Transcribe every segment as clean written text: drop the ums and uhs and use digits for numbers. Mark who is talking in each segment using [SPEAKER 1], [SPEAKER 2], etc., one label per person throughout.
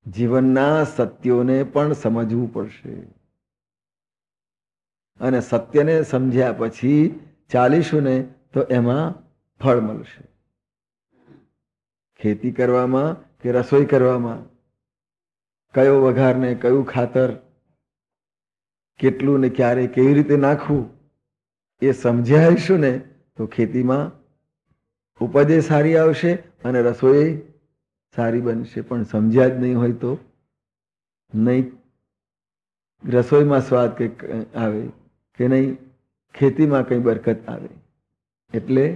[SPEAKER 1] જીવનના સત્યોને પણ સમજવું પડશે અને સત્યને સમજ્યા પછી ચાલીશું ને તો એમાં ફળ મળશે. ખેતી કરવામાં કે રસોઈ કરવામાં કયો વઘાર ને કયું ખાતર કેટલું ને ક્યારે કેવી રીતે નાખવું એ સમજાવીશું ને તો ખેતીમાં ઉપજે સારી આવશે અને રસોઈ સારી બનશે. પણ સમજ્યા જ નહીં હોય તો નહીં રસોઈમાં સ્વાદ કંઈક આવે કે નહીં ખેતીમાં કંઈ બરકત આવે. એટલે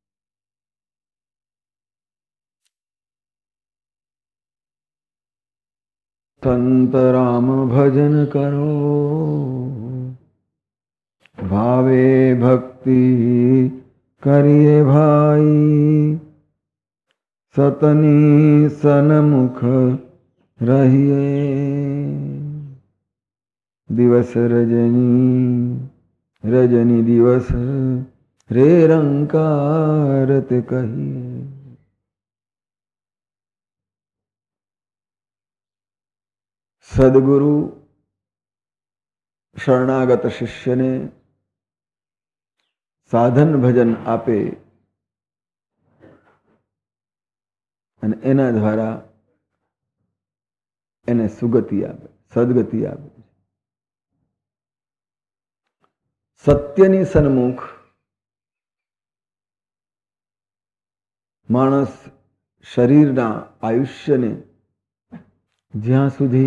[SPEAKER 1] સંત રામ ભજન કરો, ભાવે ભક્તિ કરીએ ભાઈ, સતની સન્મુખ રહીએ, દિવસ રજની રજની દિવસ રે રંકારત કહીએ. સદગુરુ શરણાગત શિષ્યને સાધન ભજન આપે અને એના દ્વારા એને સુગતિ આપે, સદગતિ આપે. સત્યની સન્મુખ માણસ શરીરના આયુષ્યને જ્યાં સુધી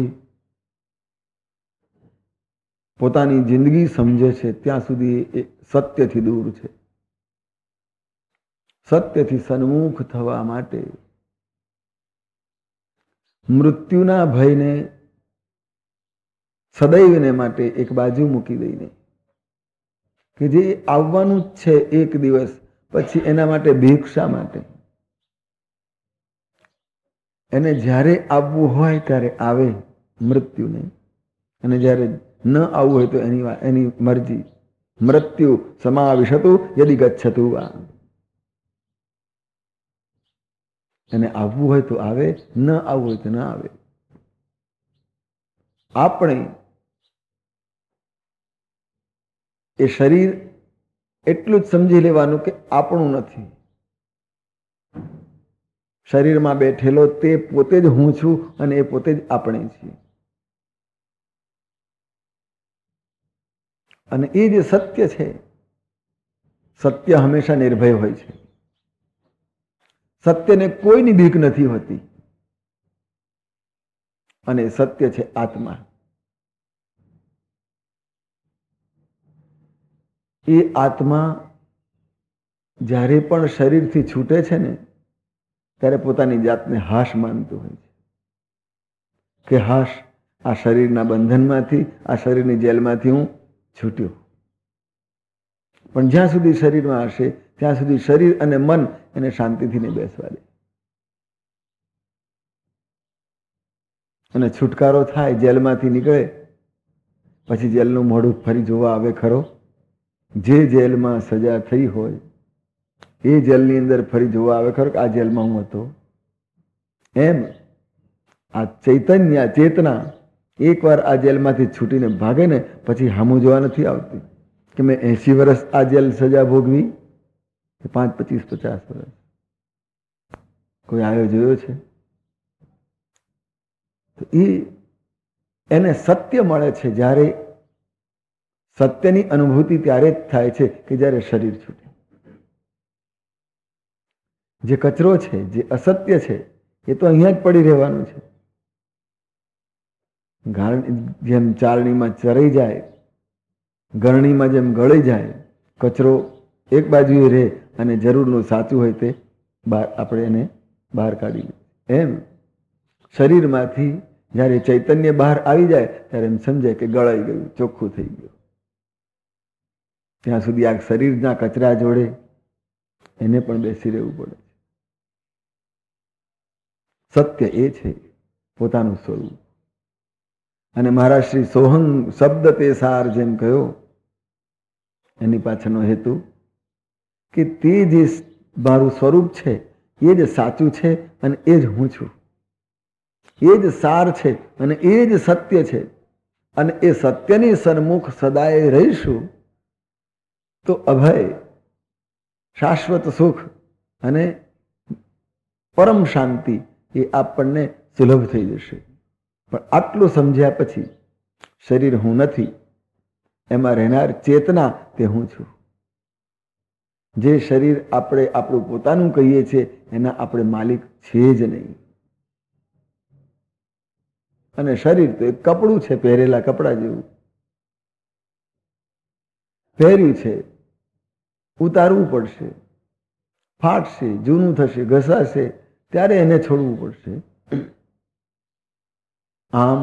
[SPEAKER 1] પોતાની જિંદગી સમજે છે ત્યાં સુધી એ સત્યથી દૂર છે. સત્યથી સન્મુખ થવા માટે મૃત્યુના ભયને સદૈવને માટે એક બાજુ મૂકી દઈને કે જે આવવાનું જ છે એક દિવસ, પછી એના માટે ભિક્ષા માટે એને જ્યારે આવવું હોય ત્યારે આવે મૃત્યુને, અને જ્યારે ન આવવું હોય તો એની મરજી. મૃત્યુ સમાવિશતુ યદિ ગચ્છતુ વા. એને આવવું હોય તો આવે, ન આવવું હોય તો ન આવે. આપણે એ શરીર એટલું જ સમજી લેવાનું કે આપણું નથી. શરીરમાં બેઠેલો તે પોતે જ હું છું અને એ પોતે જ આપણે છીએ. અને એ જે સત્ય છે, સત્ય હંમેશા નિર્ભય હોય છે. સત્યને કોઈની બીક નથી હોતી. અને સત્ય છે આત્મા. એ આત્મા જ્યારે પણ શરીરથી છૂટે છે ને ત્યારે પોતાની જાતને હાશ માનતું હોય છે કે હાશ, આ શરીરના બંધનમાંથી, આ શરીરની જેલમાંથી હું છૂટ્યો. પણ જ્યાં સુધી શરીરમાં હશે ત્યાં સુધી શરીર અને મન એને શાંતિથી નહીં બેસવા દે. અને છુટકારો થાય, જેલમાંથી નીકળે પછી જેલનું મોઢું ફરી જોવા આવે ખરો? જે જેલમાં સજા થઈ હોય એ જેલની અંદર ફરી જોવા આવે ખરો કે આ જેલમાં હું હતો? એમ આ ચૈતન્ય, આ ચેતના એકવાર આ જેલમાંથી છૂટીને ભાગે ને પછી હામું જોવા નથી આવતી કે મેં 80 વર્ષ આ જેલ સજા ભોગવી કે 5, 25, 50 વર્ષ. કોઈ આવ્યો જોયો છે? તો એને સત્ય મળે છે જ્યારે, સત્યની અનુભૂતિ ત્યારે જ થાય છે કે જ્યારે શરીર છૂટે. જે કચરો છે, જે અસત્ય છે, એ તો અહીંયા જ પડી રહેવાનું છે. જેમ ચારણીમાં ચરાઈ જાય, ગરણીમાં જેમ ગળી જાય, કચરો એક બાજુએ રહે અને જરૂરનું સાચું હોય તે આપણે એને બહાર કાઢી લઈએ. એમ શરીરમાંથી જ્યારે ચૈતન્ય બહાર આવી જાય ત્યારે એમ સમજાય કે ગળાઈ ગયું, ચોખ્ખું થઈ ગયું. ત્યાં સુધી આ શરીરના કચરા જોડે એને પણ બેસી રહેવું પડે. સત્ય એ છે પોતાનું સ્વરૂપ. અને મારા શ્રી સોહંગ શબ્દ તે સાર જેમ કહ્યો, એની પાછળનો હેતુ કે તે જે મારું સ્વરૂપ છે એ જ સાચું છે અને એ જ હું છું. એ જ સાર છે અને એ જ સત્ય છે. અને એ સત્યની સન્મુખ સદાય રહીશું તો અભય, શાશ્વત સુખ અને પરમ શાંતિ એ આપણને સુલભ થઈ જશે. પણ આટલું સમજ્યા પછી શરીર હું નથી, એમાં રહેનાર ચેતના તે હું છું. જે શરીર આપણે આપણું પોતાનું કહીએ છીએ એના આપણે માલિક છે જ નહીં. અને શરીર તો એક કપડું છે, પહેરેલા કપડા જેવું. પહેર્યું છે, ઉતારવું પડશે, ફાટશે, જૂનું થશે, ઘસાશે, ત્યારે એને છોડવું પડશે. આમ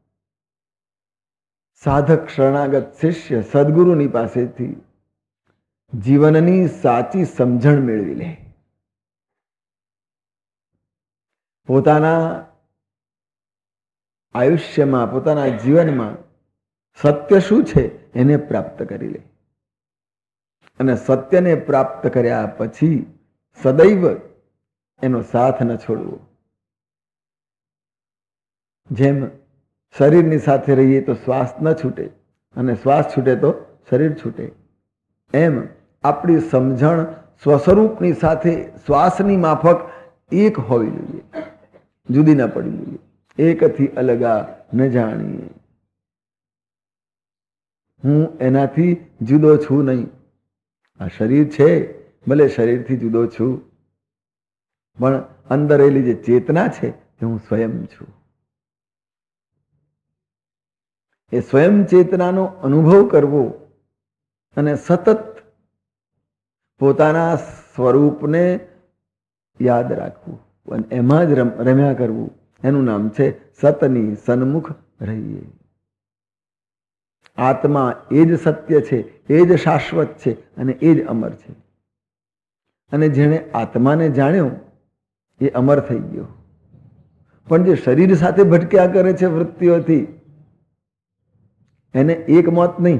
[SPEAKER 1] સાધક શરણાગત શિષ્ય સદગુરુની પાસેથી જીવનની સાચી સમજણ મેળવી લે. પોતાના આયુષ્યમાં, પોતાના જીવનમાં સત્ય શું છે એને પ્રાપ્ત કરી લે. અને સત્યને પ્રાપ્ત કર્યા પછી સદૈવ એનો સાથ ન છોડવો. જેમ શરીરની સાથે રહીએ તો શ્વાસ ન છૂટે અને શ્વાસ છૂટે તો શરીર છૂટે, એમ આપણી સમજણ સ્વસ્વરૂપની સાથે શ્વાસની માફક એક હોવી જોઈએ, જુદી ન પડી જોઈએ. એકથી અલગા ન જાણીએ. હું એનાથી જુદો છું નહીં. આ શરીર છે, ભલે શરીરથી જુદો છું, પણ અંદર રહેલી જે ચેતના છે તે હું સ્વયં છું. એ સ્વયં ચેતનાનો અનુભવ કરવો અને સતત પોતાના સ્વરૂપને યાદ રાખવું અને એમાં જ રમ્યા કરવું, એનું નામ છે સતની સન્મુખ રહીએ. આત્મા એ જ સત્ય છે, એ જ શાશ્વત છે અને એ જ અમર છે. અને જેણે આત્માને જાણ્યો એ અમર થઈ ગયો. પણ જે શરીર સાથે ભટક્યા કરે છે વૃત્તિઓથી, એને એક મોત નહીં,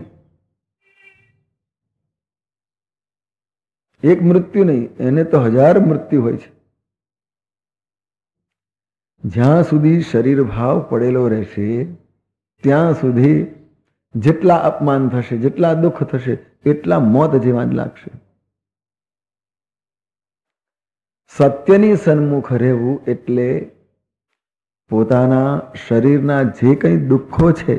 [SPEAKER 1] એક મૃત્યુ નહીં, એને તો 1000 મૃત્યુ હોય છે. જ્યાં સુધી શરીર ભાવ પડેલો રહેશે ત્યાં સુધી જેટલા અપમાન થશે, જેટલા દુઃખ થશે, એટલા મોત જેવા જ લાગશે. સત્યની સન્મુખ રહેવું એટલે પોતાના શરીરના જે કંઈ દુઃખો છે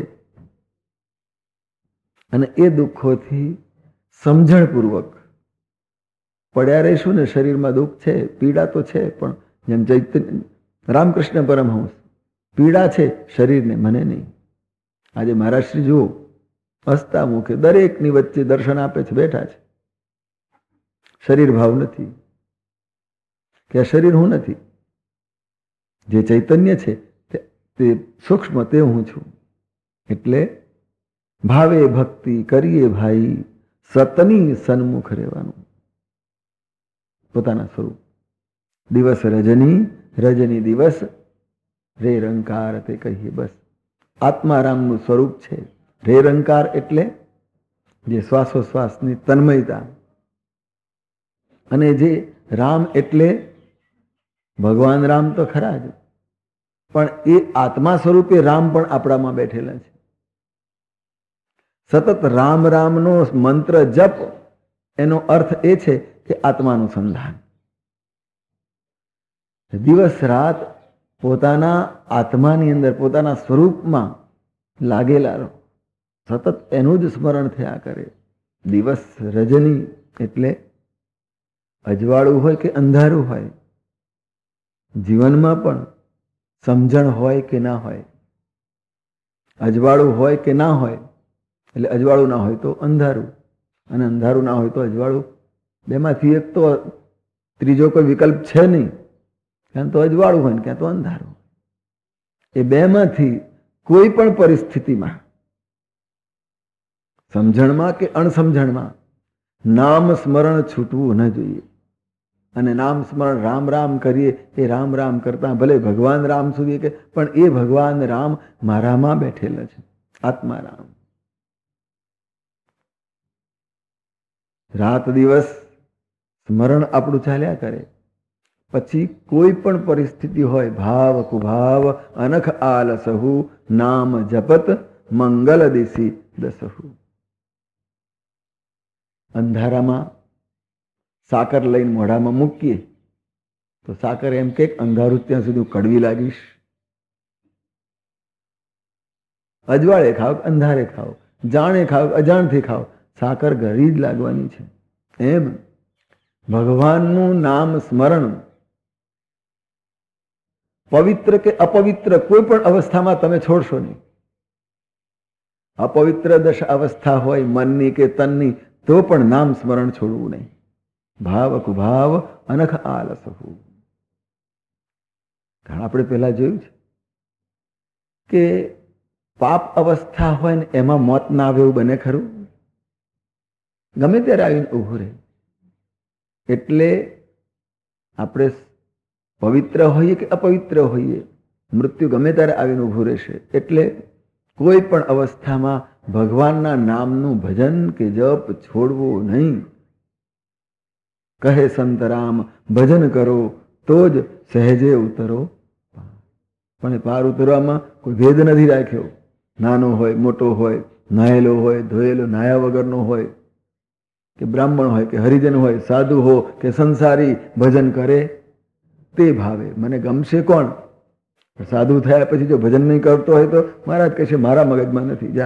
[SPEAKER 1] અને એ દુઃખોથી સમજણપૂર્વક પડ્યા રહીશું ને. શરીરમાં દુઃખ છે, પીડા તો છે, પણ જેમ ચૈતન્ય રામકૃષ્ણ પરમહંસ, પીડા છે શરીરને, મને નહીં. આજે મહારાજ શ્રી જુઓ, હસતા મુખે દરેકની વચ્ચે દર્શન આપે છે, બેઠા છે. શરીર ભાવ નથી કે આ શરીર હું નથી. જે ચૈતન્ય છે તે સૂક્ષ્મ, તે હું છું. એટલે ભાવે ભક્તિ કરીએ ભાઈ, સતની સન્મુખ રહેવાનું. પોતાના સ્વરૂપ. દિવસ રજની, રજની દિવસ, રે રંકાર તે કહીએ. બસ આત્મારામનું સ્વરૂપ છે. રે રંકાર એટલે જે શ્વાસોશ્વાસની તન્મયતા, અને જે રામ એટલે ભગવાન રામ તો ખરા જ, પણ એ આત્મા સ્વરૂપે રામ પણ આપણામાં બેઠેલા છે. સતત રામ રામનો મંત્ર જપ, એનો અર્થ એ છે કે આત્માનું સંધાન. દિવસ રાત પોતાના આત્માની અંદર, પોતાના સ્વરૂપમાં લાગેલા રહો. સતત એનું જ સ્મરણ થયા કરે. દિવસ રજની એટલે અજવાળું હોય કે અંધારું હોય, જીવનમાં પણ સમજણ હોય કે ના હોય, અજવાળું હોય કે ના હોય, એટલે અજવાળું ના હોય તો અંધારું, અને અંધારું ના હોય તો અજવાળું. બેમાંથી એક તો, ત્રીજો કોઈ વિકલ્પ છે નહીં. ક્યાં તો અજવાળું હોય ને ક્યાં તો અંધારું. એ બેમાંથી કોઈ પણ પરિસ્થિતિમાં, સમજણમાં કે અણસમજણમાં, નામ સ્મરણ છૂટવું ન જોઈએ. અને નામ સ્મરણ રામ રામ કરીએ, એ રામ રામ કરતા ભલે ભગવાન રામ સુધી કે, પણ એ ભગવાન રામ મારામાં બેઠેલા છે, આત્મા રામ. રાત દિવસ સ્મરણ આપણું ચાલ્યા કરે, પછી કોઈ પણ પરિસ્થિતિ હોય, ભાવ કુભાવ અનખ આલસહુ નામ જપત મંગલ દિશી દસહુ. અંધારામાં સાકર લઈને મોઢામાં મૂકીએ તો સાકર એમ કે અંધારું ત્યાં સુધી કડવી લાગીશ. અજવાળે ખાવ અંધારે ખાવ, જાણે ખાવ અજાણથી ખાવ, સાકર ઘરી જ લાગવાની છે. એમ ભગવાનનું નામ સ્મરણ પવિત્ર કે અપવિત્ર કોઈ પણ અવસ્થામાં તમે છોડશો નહીં. અપવિત્ર દશ અવસ્થા હોય મનની કે તનની તો પણ નામ સ્મરણ છોડવું નહીં. ભાવ કુભાવ અનખ આલસહુ. કારણ આપણે પહેલા જોયું છે કે પાપ અવસ્થા હોય ને એમાં મોત ના આવે એવું બને ખરું? ગમે ત્યારે આવીને ઉભું રહે. એટલે આપણે પવિત્ર હોઈએ કે અપવિત્ર હોઈએ, મૃત્યુ ગમે ત્યારે આવીને ઉભું રહેશે. એટલે કોઈ પણ અવસ્થામાં ભગવાનના નામનું ભજન કે જપ છોડવું નહીં. કહે સંત રામ ભજન કરો તો જ સહેજે ઉતરો. પણ પાર ઉતરવામાં કોઈ ભેદ નથી રાખ્યો. નાનો હોય મોટો હોય, નાયેલો હોય ધોયેલો, નાયા વગરનો હોય કે બ્રાહ્મણ હોય કે હરિજન હોય, સાધુ હો કે સંસારી, ભજન કરે તે ભાવે. મને ગમશે કોણ? સાધુ થયા પછી જો ભજન નહીં કરતો હોય તો મહારાજ કહેશે મારા મગજમાં નથી, જા.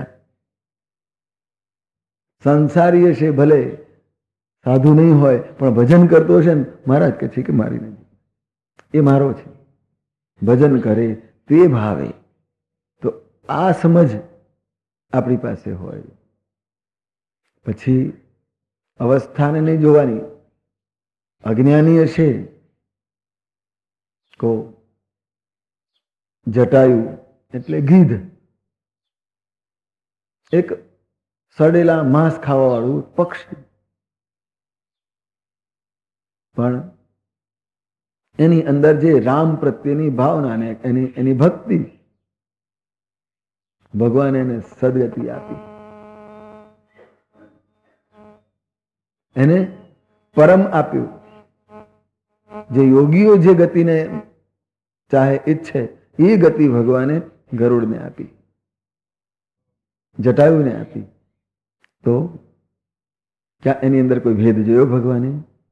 [SPEAKER 1] સંસારી હશે ભલે, સાધુ નહીં હોય પણ ભજન કરતો હશે ને મહારાજ કહે છે કે મારી નથી, એ મારો છે. ભજન કરે તે ભાવે. તો આ સમજ આપણી પાસે હોય. પછી અવસ્થાને નહીં જોવાની. અજ્ઞાની હશે કો જટાયુ એટલે ગીધ, એક સડેલા માંસ ખાવા વાળું પક્ષી, પણ એની અંદર જે રામ પ્રત્યેની ભાવના ને એની ભક્તિ, ભગવાન એને સદગતિ આપી, એને પરમ આપ્યું. જે યોગીઓ જે ગતિને ચાહે ઈચ્છે એ ગતિ ભગવાને ગરુડને આપી, જટાયુને આપી. તો ક્યાં એની અંદર કોઈ ભેદ જોયો ભગવાને?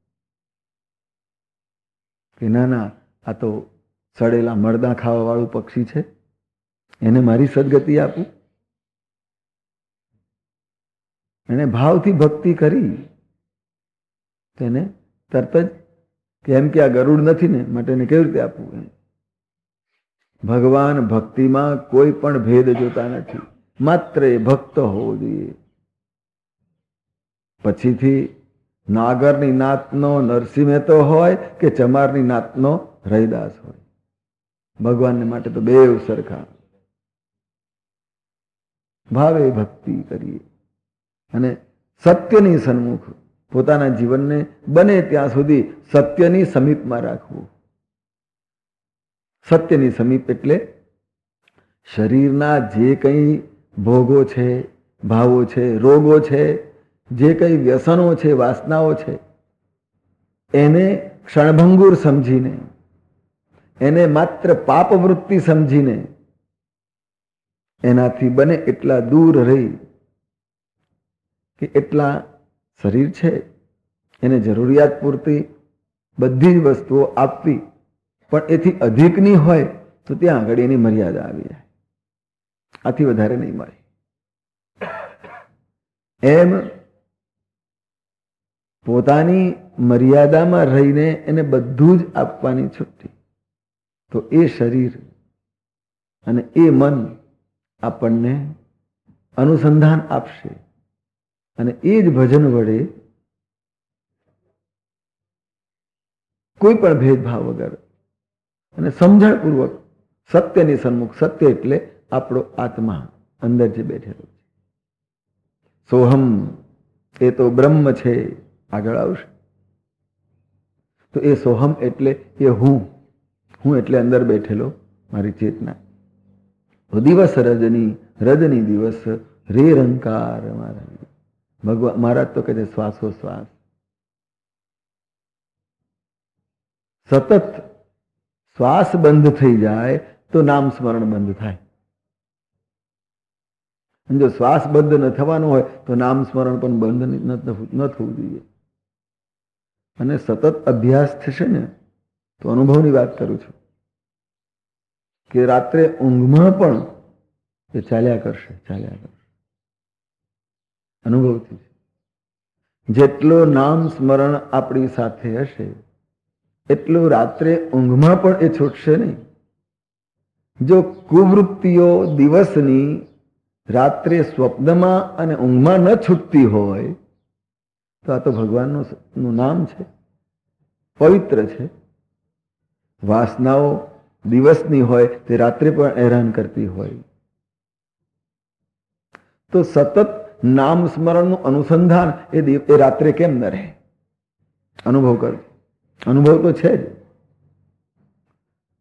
[SPEAKER 1] કે ના ના, આ તો સડેલા મરદા ખાવા વાળું પક્ષી છે, એને મારી સદગતિ આપું. એને ભાવથી ભક્તિ કરી તેને તરત જ કેમ કે આ ગરુડ નથી ને માટે એને કેવી રીતે આપવું? ભગવાન ભક્તિમાં કોઈ પણ ભેદ જોતા નથી, માત્ર એ ભક્ત હોવો જોઈએ. પછીથી નાગરની નાતનો નરસિંહ મહેતો હોય કે ચમારની નાતનો રૈદાસ હોય, ભગવાનને માટે તો બેવ સરખા. ભાવે ભક્તિ કરીએ અને સત્યની સન્મુખ પોતાના જીવનને બને ત્યાં સુધી સત્યની સમીપમાં રાખવું. સત્યની સમીપ એટલે શરીરના જે કંઈ ભોગો છે, ભાવો છે, રોગો છે, જે કંઈ વ્યસનો છે, વાસનાઓ છે, એને ક્ષણભંગુર સમજીને, એને માત્ર પાપ વૃત્તિ સમજીને એનાથી બને એટલા દૂર રહી કે એટલા શરીર છે એને જરૂરિયાત પૂરતી બધી જ વસ્તુઓ આપવી, પણ એથી અધિકની હોય તો ત્યાં આગળ એની મર્યાદા આવી જાય. આથી વધારે નહીં મળે. એમ પોતાની મર્યાદામાં રહીને એને બધું જ આપવાની છુટ્ટી. તો એ શરીર અને એ મન આપણને અનુસંધાન આપશે અને એ જ ભજન વડે કોઈ પણ ભેદભાવ વગર અને સમજણપૂર્વક સત્યની સન્મુખ. સત્ય એટલે આપણો આત્મા અંદર જે બેઠેલો છે. સોહમ એ તો બ્રહ્મ છે, આગળ આવશે. તો એ સોહમ એટલે એ હું એટલે અંદર બેઠેલો મારી ચેતના. તો દિવસ રજની, રજની દિવસ રે રંકાર મારા. ભગવાન મહારાજ તો કહે છે શ્વાસોશ્વાસ. સતત શ્વાસ બંધ થઈ જાય તો નામ સ્મરણ બંધ થાય. અને જો શ્વાસ બંધ ન થવાનો હોય તો નામ સ્મરણ પણ બંધ ન થવું જોઈએ. અને સતત અભ્યાસ થશે ને તો અનુભવની વાત કરું છું કે રાત્રે ઊંઘમાં પણ એ ચાલ્યા કરશે. અનુભવથી જેટલો નામ સ્મરણ આપણી સાથે હશે એટલું રાત્રે ઊંઘમાં પણ એ છૂટશે નહીં. જો કુવૃત્તિઓ દિવસની રાત્રે સ્વપ્નમાં અને ઊંઘમાં ન છૂટતી હોય તો આ તો ભગવાનનું નામ છે, પવિત્ર છે. વાસનાઓ દિવસની હોય તે રાત્રે પણ હેરાન કરતી હોય તો સતત નામ સ્મરણનું અનુસંધાન એ રાત્રે કેમ ન રહે? અનુભવ કરજો. અનુભવ તો છે જ.